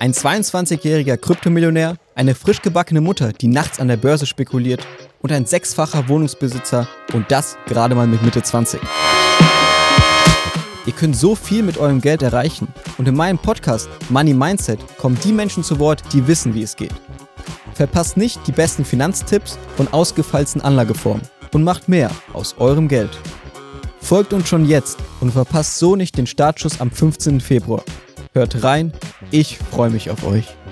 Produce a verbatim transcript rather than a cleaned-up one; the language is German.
Ein zweiundzwanzigjähriger Kryptomillionär, eine frisch gebackene Mutter, die nachts an der Börse spekuliert und ein sechsfacher Wohnungsbesitzer und das gerade mal mit Mitte zwanzig. Ihr könnt so viel mit eurem Geld erreichen und in meinem Podcast Money Mindset kommen die Menschen zu Wort, die wissen, wie es geht. Verpasst nicht die besten Finanztipps und ausgefeilsten Anlageformen und macht mehr aus eurem Geld. Folgt uns schon jetzt und verpasst so nicht den Startschuss am fünfzehnten Februar. Hört rein, ich freue mich auf euch.